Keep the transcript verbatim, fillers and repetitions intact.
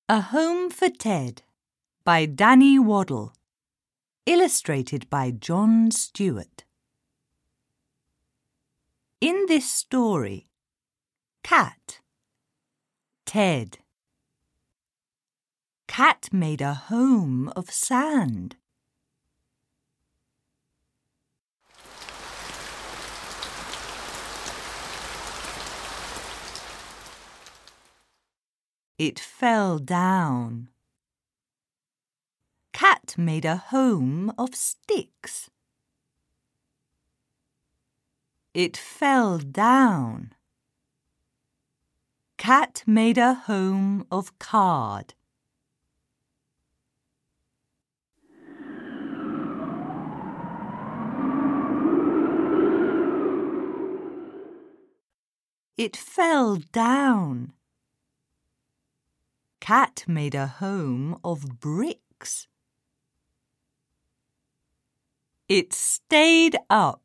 A Home for Ted by Danny Waddle. Illustrated by John Stewart. In this story, Cat, Ted. Cat made a home of sand. It fell down. Cat made a home of sticks. It fell down. Cat made a home of card. It fell down. Cat made a home of bricks. It stayed up.